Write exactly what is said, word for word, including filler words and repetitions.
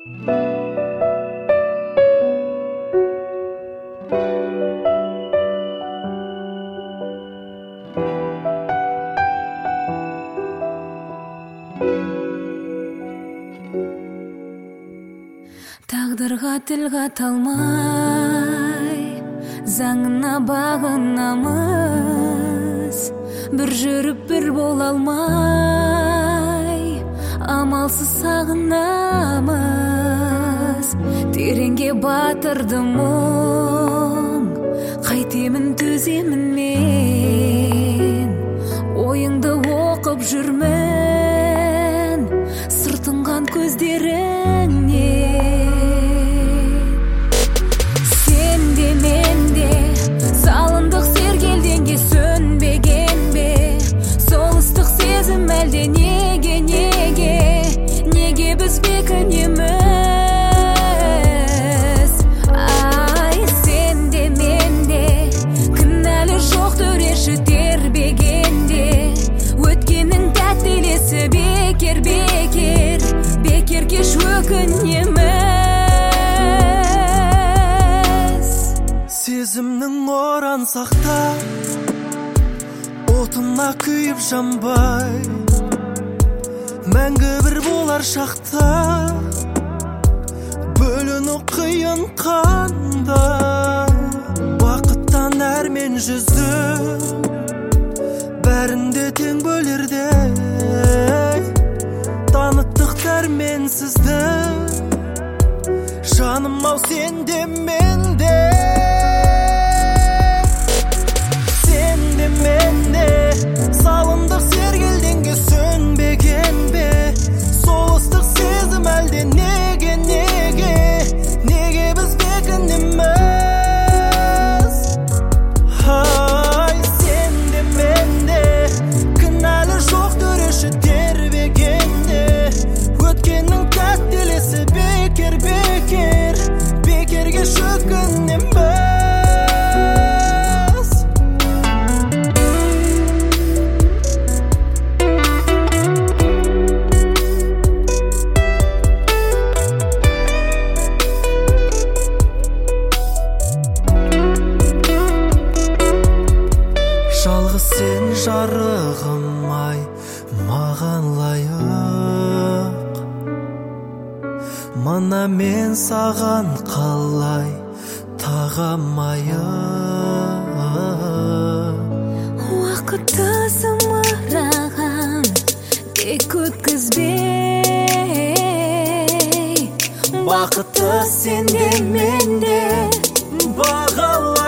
Тағдырға тіл қата алмай, заңына бағынамыз, бір жүріп бір бола алмай, амалсыз сағынамыз. Тереңге батырды мұң, қайтемін төземін мен, ойыңды оқып жүрмін, сыртынған көздеріңнен. Салындық сергелденге сөнбеген бе, сол ыстық сезім әлде неге, неге, неге біз бекінеміз? Ай, сен де мен де кінәлі жоқ төреші тербегенде, өткеннің тәтті елесі бекер, бекер, бекер кеш өкінеміз. Сезімнің оран сақта, отына күйіп жанбай, мәңгі бір болар шақта, бөліну қиын қанда. Бақыттан әрмен жүзді, бәрінде тең бөлерде, таныттық дәрменсізді, жаным ау сенде менде. Салындық сергелденге сөнбеген бе, сол ыстық сезім әлде неге, неге, неге біз бекінеміз? Ай, сен де мен де кінәлі жоқ төреші тербегенде, өткеннің тәтті елесі бекер, бекер, бекерге өкінеміз. Жалғыз сен жарығым ай, маған лайық. Мына мен саған қалай тағамайық. Уақытты зымыраған тек өткізбей, бақытты сен де мен де бағалайық.